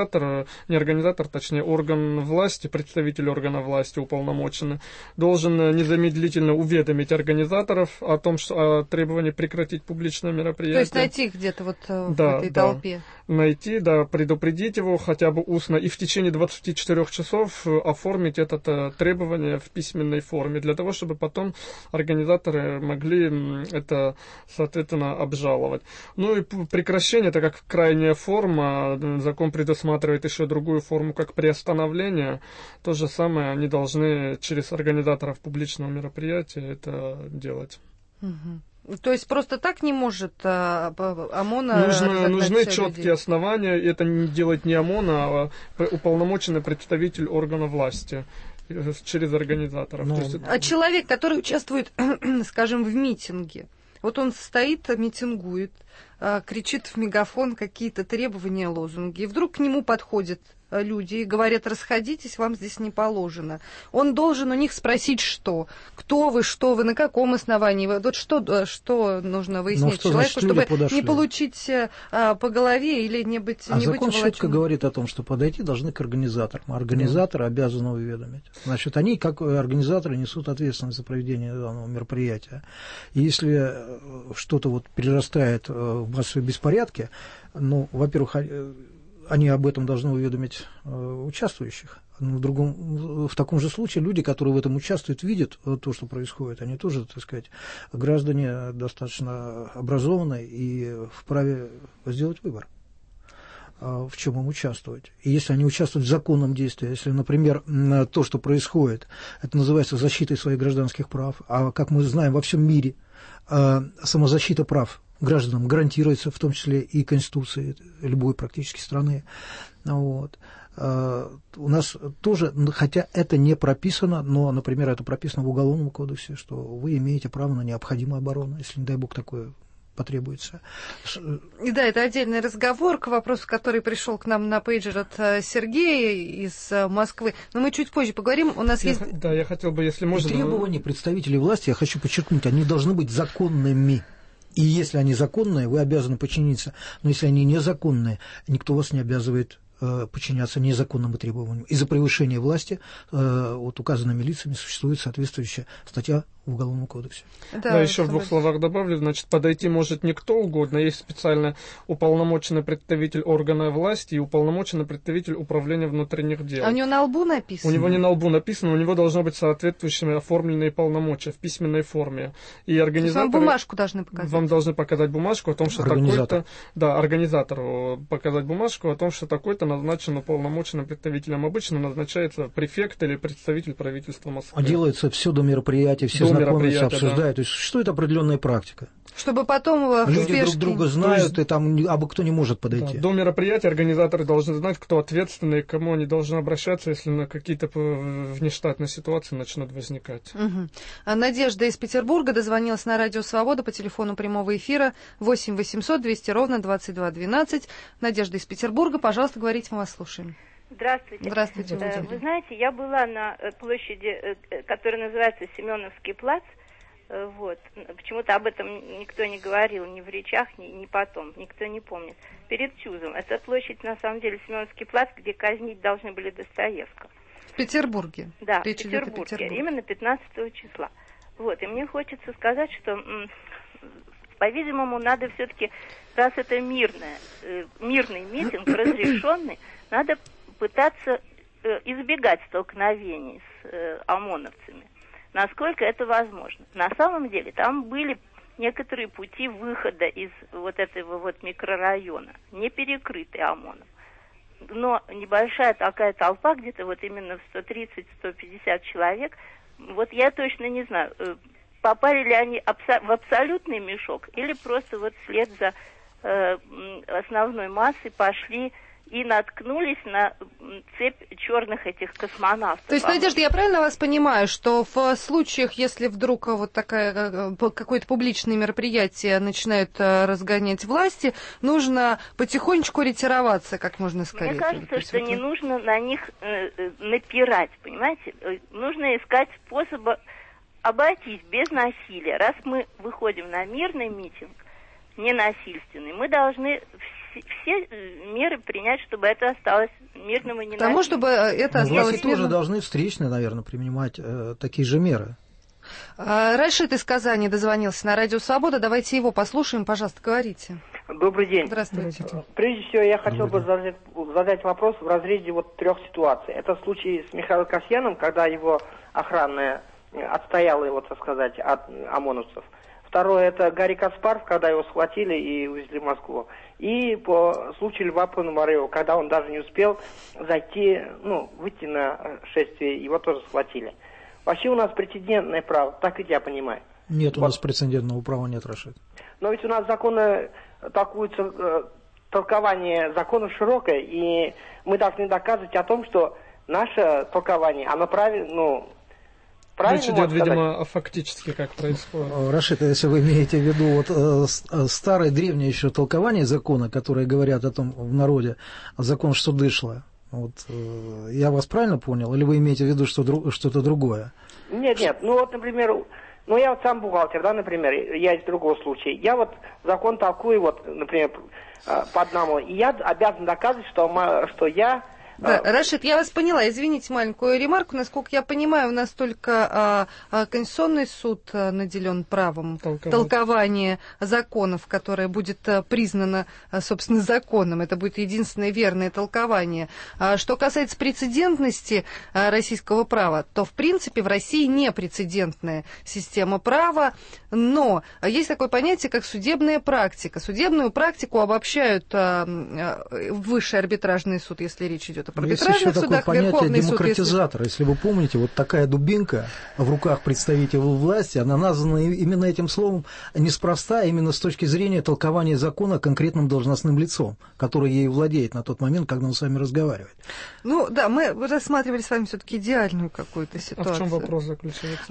орган власти, представитель органа власти, уполномоченный, должен незамедлительно уведомить организаторов о том, что о требовании прекратить публичное мероприятие. То есть найти их где-то в этой толпе. Найти, предупредить его хотя бы устно и в течение 24 часов оформить это требование в письменной форме, для того, чтобы потом организаторы могли это, соответственно, обжаловать. И прекращение, это как крайняя форма, закон предусматривает еще другую форму, как приостановление. То же самое они должны через организаторов публичного мероприятия это делать. То есть просто так не может ОМОНа нужны четкие основания, это не делать не ОМОН, а уполномоченный представитель органа власти через организаторов. А человек, который участвует, скажем, в митинге, вот он стоит, митингует, кричит в мегафон какие-то требования, лозунги, и вдруг к нему подходят люди и говорят: расходитесь, вам здесь не положено. Он должен у них спросить, кто вы, на каком основании. Вот что нужно выяснить человеку, чтобы не получить по голове или не быть закон четко говорит о том, что подойти должны к организаторам. Организаторы обязаны уведомить. Значит, они, как организаторы, несут ответственность за проведение данного мероприятия. И если что-то перерастает в массовые беспорядки, во-первых, они об этом должны уведомить участвующих. В таком же случае люди, которые в этом участвуют, видят то, что происходит. Они тоже, так сказать, граждане достаточно образованные и вправе сделать выбор, в чем им участвовать. И если они участвуют в законном действии, если, например, то, что происходит, это называется защитой своих гражданских прав, а, как мы знаем, во всем мире самозащита прав гражданам гарантируется, в том числе и Конституцией любой практически страны. У нас тоже, хотя это не прописано, но, например, это прописано в Уголовном кодексе, что вы имеете право на необходимую оборону, если, не дай бог, такое потребуется. И да, это отдельный разговор к вопросу, который пришел к нам на пейджер от Сергея из Москвы. Но мы чуть позже поговорим. У нас есть... Да, я хотел бы, если можно... Требования представителей власти, я хочу подчеркнуть, они должны быть законными. И если они законные, вы обязаны подчиниться. Но если они незаконные, никто вас не обязывает подчиняться незаконным требованиям. И за превышение власти указанными лицами существует соответствующая статья в Уголовном кодексе. Да, еще в двух словах добавлю. Значит, подойти может не кто угодно. Есть специально уполномоченный представитель органа власти и уполномоченный представитель управления внутренних дел. А у него на лбу написано? У него не на лбу написано, у него должно быть соответствующие оформленные полномочия в письменной форме. И организаторы... Вам бумажку должны показать? Вам должны показать бумажку о том, что такой-то... Да, организатору показать бумажку о том, что такой-то назначен уполномоченным представителем. Обычно назначается префект или представитель правительства Москвы. Делается все до мероприятия, все знакомятся, обсуждают. Да. То есть существует определенная практика. Чтобы потом люди друг друга знают, и там абы кто не может подойти. Да, до мероприятия организаторы должны знать, кто ответственный, к кому они должны обращаться, если на какие-то внештатные ситуации начнут возникать. Надежда из Петербурга дозвонилась на Радио Свобода по телефону прямого эфира 8 800 200 ровно 22 12. Надежда из Петербурга, пожалуйста, говорите, мы вас слушаем. Здравствуйте. Здравствуйте. Вы знаете, я была на площади, которая называется Семеновский плац. Почему-то об этом никто не говорил, ни в речах, ни потом, никто не помнит. Перед ЧУЗом. Это площадь, на самом деле, Семеновский плац, где казнить должны были Достоевского. В Петербурге? Да, в Петербурге, именно 15 числа. И мне хочется сказать, что по-видимому, надо все-таки, раз это мирный митинг, разрешенный, надо пытаться избегать столкновений с ОМОНовцами, насколько это возможно. На самом деле там были некоторые пути выхода из вот этого вот микрорайона, не перекрытые ОМОНом. Но небольшая такая толпа, где-то вот именно в 130-150 человек, вот я точно не знаю, попали ли они в абсолютный мешок или просто вот вслед за основной массой пошли и наткнулись на цепь черных этих космонавтов. То есть, Надежда, я правильно вас понимаю, что в случаях, если вдруг вот такое какое-то публичное мероприятие начинают разгонять власти, нужно потихонечку ретироваться как можно скорее? Мне кажется, что не нужно на них напирать, понимаете? Нужно искать способы обойтись без насилия. Раз мы выходим на мирный митинг, ненасильственный, мы должны все меры принять, чтобы это осталось мирным и ненасильным. Потому чтобы это осталось власти тоже должны встречные, наверное, принимать такие же меры. Рашид из Казани дозвонился на Радио Свобода. Давайте его послушаем. Пожалуйста, говорите. Добрый день. Здравствуйте. Прежде всего, я хотел бы задать вопрос в разрезе вот 3 ситуаций. Это случай с Михаилом Касьяном, когда его охранная отстояла его, так сказать, от ОМОНовцев. Второе, это Гарри Каспаров, когда его схватили и увезли в Москву. И по случаю Льва Пономарева, когда он даже не успел выйти на шествие, его тоже схватили. Вообще у нас прецедентное право, так ведь я понимаю. Нет, у нас прецедентного права нет, Рашид. Но ведь у нас законы толкуются, толкование законов широкое, и мы должны доказывать о том, что наше толкование, оно правильно, Речь идет, видимо, о фактически, как происходит. Рашид, если вы имеете в виду старое древнее еще толкование закона, которые говорят о том в народе, закон, что дышло, я вас правильно понял? Или вы имеете в виду что-то другое? Нет, например, я вот сам бухгалтер, да, например, я из другого случая. Я вот закон толкую, например, по одному, и я обязан доказывать, что я... Да, Рашид, я вас поняла. Извините маленькую ремарку. Насколько я понимаю, у нас только Конституционный суд наделен правом толкования законов, которое будет признано, собственно, законом. Это будет единственное верное толкование. Что касается прецедентности российского права, то, в принципе, в России не прецедентная система права, но есть такое понятие, как судебная практика. Судебную практику обобщают Высший арбитражный суд, если речь идет. Есть еще такое понятие демократизатора. Если вы помните, вот такая дубинка в руках представителей власти, она названа именно этим словом неспроста, именно с точки зрения толкования закона конкретным должностным лицом, который ею владеет на тот момент, когда он с вами разговаривает. Мы рассматривали с вами все-таки идеальную какую-то ситуацию. А в чем вопрос заключается?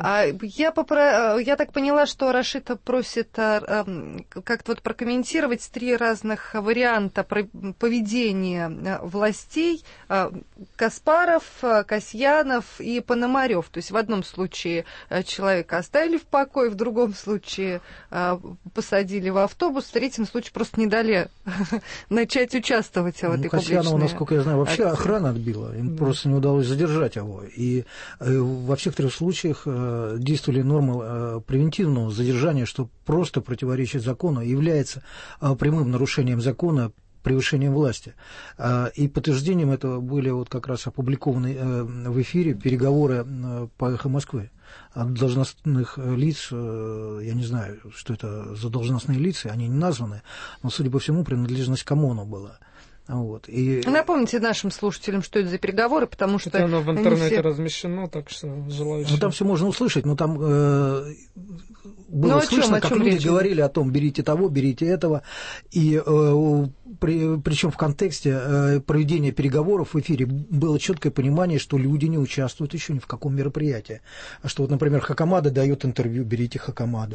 Я так поняла, что Рашид просит как-то прокомментировать 3 разных варианта поведения властей. Каспаров, Касьянов и Пономарев. То есть в одном случае человека оставили в покое, в другом случае посадили в автобус, в третьем случае просто не дали начать участвовать в этой публичной Касьянова, насколько я знаю, вообще охрана отбила. Им просто не удалось задержать его. И во всех 3 случаях действовали нормы превентивного задержания, что просто противоречит закону, является прямым нарушением закона, превышением власти. И подтверждением этого были как раз опубликованы в эфире переговоры по «Эхо Москвы» от должностных лиц. Я не знаю, что это за должностные лица, они не названы, но, судя по всему, принадлежность к ОМОНу была. Напомните нашим слушателям, что это за переговоры, потому что... Это оно в интернете размещено, так что желающие... там все можно услышать, но там было слышно, как люди говорили о том, берите того, берите этого, и причем в контексте проведения переговоров в эфире было четкое понимание, что люди не участвуют еще ни в каком мероприятии. Что например, Хакамада дает интервью, берите Хакамаду.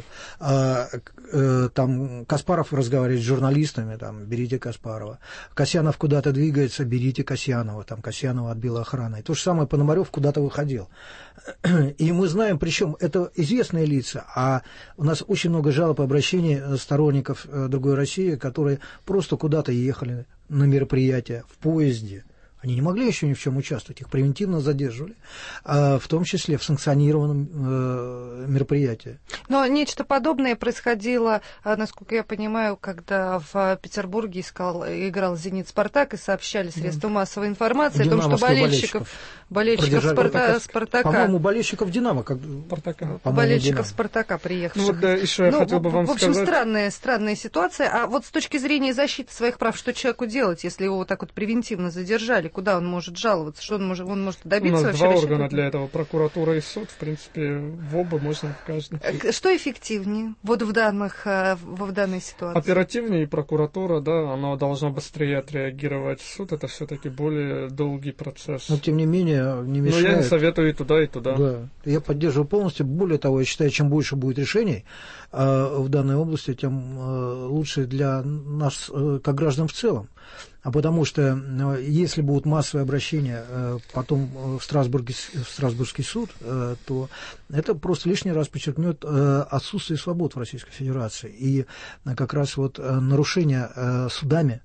Там Каспаров разговаривает с журналистами, берите Каспарова. Касьянов куда-то двигается, берите Касьянова, Касьянова отбила охрана. И то же самое Пономарев куда-то выходил. И мы знаем, причем это известные лица, а у нас очень много жалоб и обращений сторонников другой России, которые просто куда-то ехали на мероприятие в поезде. Они не могли еще ни в чем участвовать, их превентивно задерживали, в том числе в санкционированном мероприятия. Но нечто подобное происходило, насколько я понимаю, когда в Петербурге играл «Зенит-Спартак», и сообщали средства массовой информации о том, что болельщиков «Спартака». По-моему, болельщиков «Динамо». Болельщиков «Спартака», приехавших. Еще я хотел бы вам сказать... В общем, странная ситуация. А вот с точки зрения защиты своих прав, что человеку делать, если его вот так вот превентивно задержали? Куда он может жаловаться? Что он может добиться? У нас два органа для этого, прокуратура и суд. В принципе, в оба можно в каждом. Что эффективнее вот в данной ситуации? Оперативнее прокуратура, да, она должна быстрее отреагировать. Суд — это все-таки более долгий процесс. Но, тем не менее, не мешает. Но я не советую и туда, и туда. Да, я поддерживаю полностью. Более того, я считаю, чем больше будет решений в данной области, тем лучше для нас, как граждан в целом. А потому что если будут массовые обращения потом в Страсбургский суд, то это просто лишний раз подчеркнет отсутствие свобод в Российской Федерации. И как раз вот нарушение судами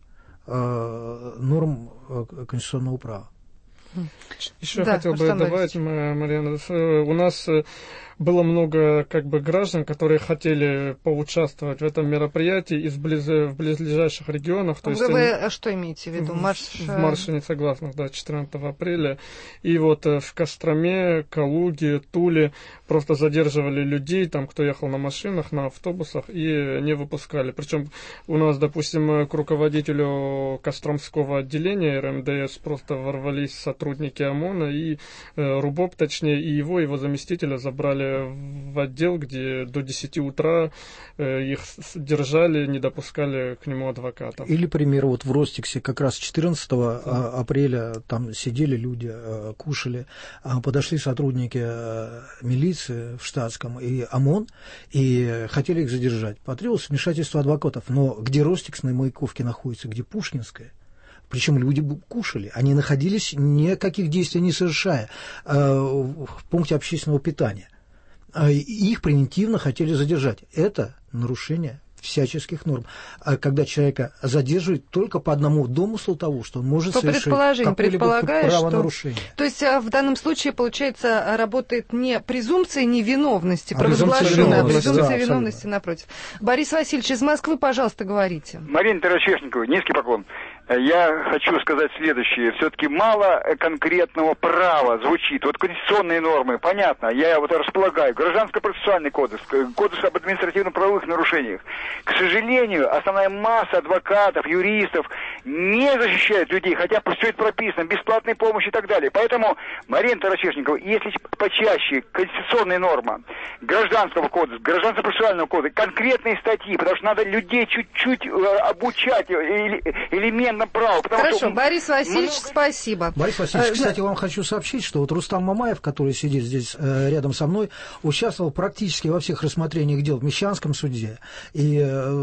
норм конституционного права. Еще хотел бы добавить, Марьяна, у нас было много граждан, которые хотели поучаствовать в этом мероприятии в близлежащих регионах. То есть вы что имеете в виду? В марше несогласных, 14 апреля. И вот в Костроме, Калуге, Туле просто задерживали людей, там, кто ехал на машинах, на автобусах, и не выпускали. Причем у нас, допустим, к руководителю Костромского отделения РМДС просто ворвались сотрудники ОМОНа, и РУБОП, точнее, и его заместителя забрали в отдел, где до 10 утра их держали, не допускали к нему адвокатов. Или, пример, вот в Ростиксе как раз 14 апреля там сидели люди, кушали, подошли сотрудники милиции в штатском и ОМОН, и хотели их задержать. Потребовалось вмешательство адвокатов. Но где Ростикс на Маяковке находится, где Пушкинская? Причем люди кушали, они находились, никаких действий не совершая в пункте общественного питания. Их превентивно хотели задержать. Это нарушение всяческих норм. А когда человека задерживают только по одному домыслу того, что он может совершить какое-либо правонарушение. То есть в данном случае, получается, работает не презумпция невиновности провозглашенная, а презумпция виновности напротив. Борис Васильевич из Москвы, пожалуйста, говорите. Марина Таращевникова, низкий поклон. Я хочу сказать следующее. Все-таки мало конкретного права звучит. Вот конституционные нормы, понятно, я вот располагаю. Гражданско-процессуальный кодекс, кодекс об административно-правовых нарушениях. К сожалению, основная масса адвокатов, юристов не защищает людей, хотя все это прописано, бесплатная помощь и так далее. Поэтому, Марина Таращевникова, если почаще конституционная норма гражданского кодекса, гражданско-процессуального кодекса, конкретные статьи, потому что надо людей чуть-чуть обучать элементам права. Хорошо, что Борис Васильевич, спасибо. Борис Васильевич, кстати, вам хочу сообщить, что вот Рустам Мамаев, который сидит здесь рядом со мной, участвовал практически во всех рассмотрениях дел в Мещанском суде и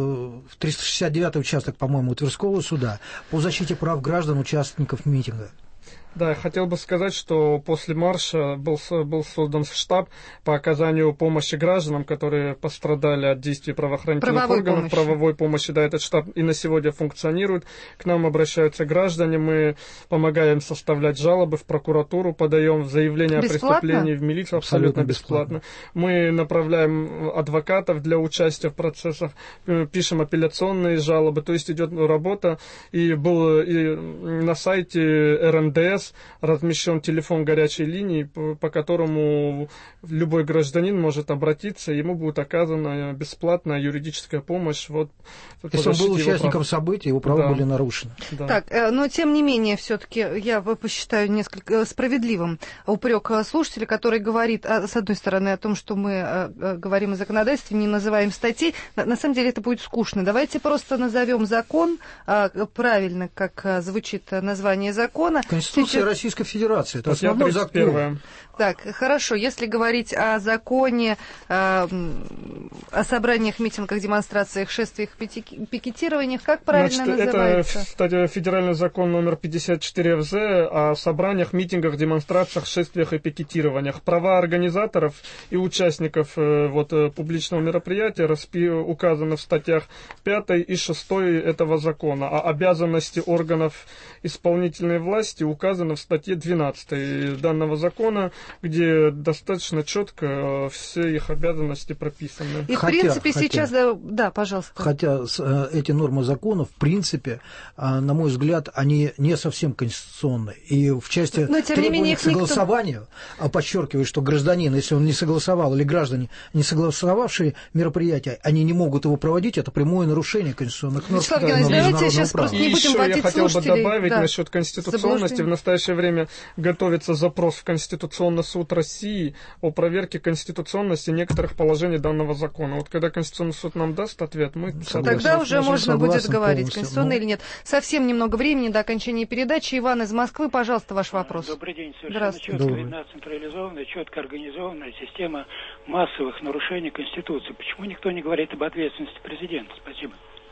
в 369-й участок, по-моему, Тверского суда по защите прав граждан, участников митинга. Да, я хотел бы сказать, что после марша был создан штаб по оказанию помощи гражданам, которые пострадали от действий правоохранительных органов, правовой помощи. Да, этот штаб и на сегодня функционирует. К нам обращаются граждане, мы помогаем составлять жалобы в прокуратуру, подаем заявления о преступлении в милицию абсолютно бесплатно. Мы направляем адвокатов для участия в процессах, пишем апелляционные жалобы, то есть идет работа. И был и на сайте РМДС размещен телефон горячей линии, по которому любой гражданин может обратиться, ему будет оказана бесплатная юридическая помощь. Вот, если он был участником событий, его права были нарушены. Да. Так, но тем не менее, все-таки я посчитаю несколько справедливым упрек слушателя, который говорит, с одной стороны, о том, что мы говорим о законодательстве, не называем статей. На самом деле это будет скучно. Давайте просто назовем закон правильно, как звучит название закона. Конституция Российской Федерации. Это основной закон. Так, хорошо. Если говорить о законе, о собраниях, митингах, демонстрациях, шествиях, пикетированиях, как правильно называется? Это, кстати, федеральный закон номер 54 ФЗ о собраниях, митингах, демонстрациях, шествиях и пикетированиях. Права организаторов и участников публичного мероприятия указаны в статьях 5 и 6 этого закона. А обязанности органов исполнительной власти указаны сказано в статье 12 данного закона, где достаточно четко все их обязанности прописаны. И в принципе сейчас... Да, пожалуйста. Хотя эти нормы закона, в принципе, на мой взгляд, они не совсем конституционны. И в части требований к согласованию, подчеркиваю, что гражданин, если он не согласовал, или граждане, не согласовавшие мероприятия, они не могут его проводить, это прямое нарушение конституционных норм. Давайте сейчас просто не будем я хотел бы добавить насчет конституционности. В настоящее время готовится запрос в Конституционный суд России о проверке конституционности некоторых положений данного закона. Вот когда Конституционный суд нам даст ответ, мы... Тогда уже можно будет говорить, конституционно или нет. Совсем немного времени до окончания передачи. Иван из Москвы, пожалуйста, ваш вопрос. Добрый день. Совершенно четко видна централизованная, четко организованная система массовых нарушений Конституции. Почему никто не говорит об ответственности президента? Спасибо.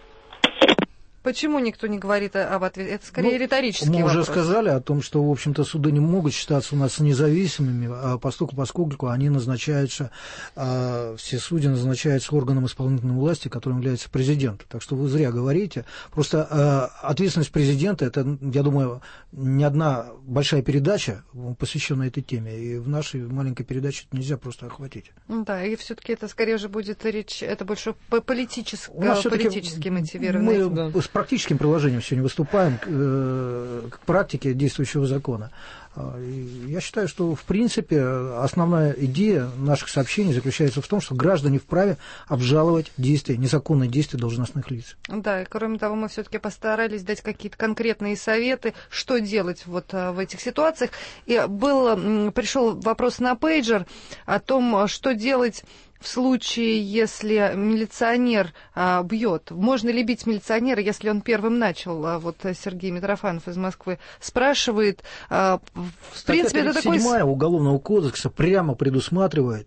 Почему никто не говорит об ответе? Это скорее риторический вопрос. Мы уже сказали о том, что, в общем-то, суды не могут считаться у нас независимыми, поскольку они назначаются, все судьи назначаются органом исполнительной власти, которым является президент. Так что вы зря говорите. Просто ответственность президента, это, я думаю, не одна большая передача, посвященная этой теме, и в нашей маленькой передаче это нельзя просто охватить. Да, и все-таки это скорее уже будет речь, это больше политически мотивированное. Мы с практическим приложением сегодня выступаем к практике действующего закона. Я считаю, что, в принципе, основная идея наших сообщений заключается в том, что граждане вправе обжаловать действия, незаконные действия должностных лиц. Да, и кроме того, мы все-таки постарались дать какие-то конкретные советы, что делать вот в этих ситуациях. И пришел вопрос на пейджер о том, что делать в случае, если милиционер бьет. Можно ли бить милиционера, если он первым начал? Вот Сергей Митрофанов из Москвы спрашивает. В принципе, это такой... 7 Уголовного кодекса прямо предусматривает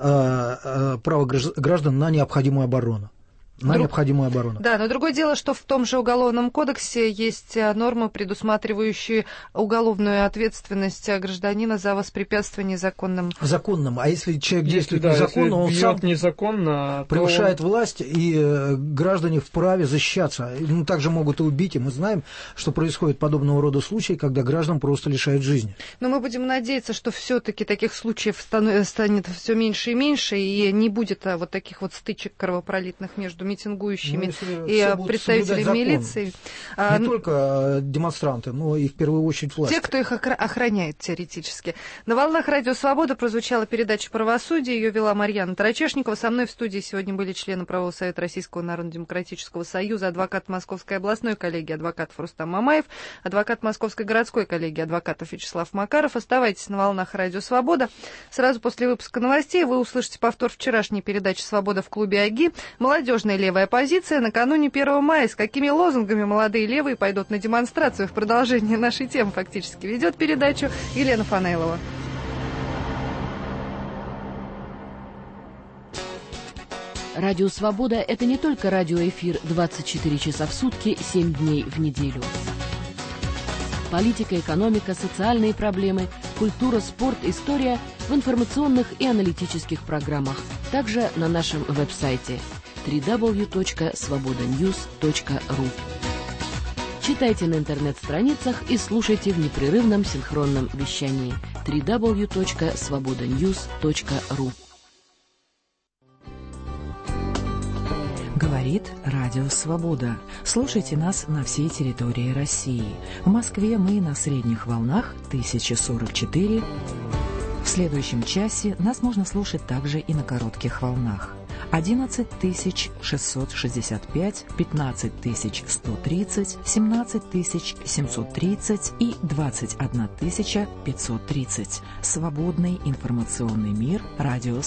право граждан на необходимую оборону. Необходимую оборону. Да, но другое дело, что в том же Уголовном кодексе есть нормы, предусматривающие уголовную ответственность гражданина за воспрепятствование законным. А если человек действует незаконно, он сам незаконно, превышает власть, и граждане вправе защищаться. Также могут и убить, и мы знаем, что происходит подобного рода случаи, когда граждан просто лишают жизни. Но мы будем надеяться, что все-таки таких случаев станет все меньше и меньше, и не будет вот таких вот стычек кровопролитных между митингующими и представителями милиции. Не только демонстранты, но и в первую очередь власть. Те, кто их охраняет теоретически. На волнах Радио Свобода прозвучала передача «Правосудие». Ее вела Марьяна Тарачешникова. Со мной в студии сегодня были члены Правового совета Российского народно-демократического союза, адвокат Московской областной коллегии адвокатов Рустам Мамаев, адвокат Московской городской коллегии адвокатов Вячеслав Макаров. Оставайтесь на волнах Радио Свобода. Сразу после выпуска новостей вы услышите повтор вчерашней передачи «Свобода в клубе АГИ». Молодежная левая оппозиция накануне 1 мая. С какими лозунгами молодые левые пойдут на демонстрацию? В продолжение нашей темы фактически ведет передачу Елена Фанейлова. Радио «Свобода» — это не только радиоэфир 24 часа в сутки, 7 дней в неделю. Политика, экономика, социальные проблемы, культура, спорт, история в информационных и аналитических программах. Также на нашем веб-сайте www.svobodanews.ru. Читайте на интернет-страницах и слушайте в непрерывном синхронном вещании www.svobodanews.ru. Говорит Радио Свобода. Слушайте нас на всей территории России. В Москве мы на средних волнах 1044. В следующем часе нас можно слушать также и на коротких волнах. 11665, 15130, 17730 и 21530. Свободный информационный мир. Радио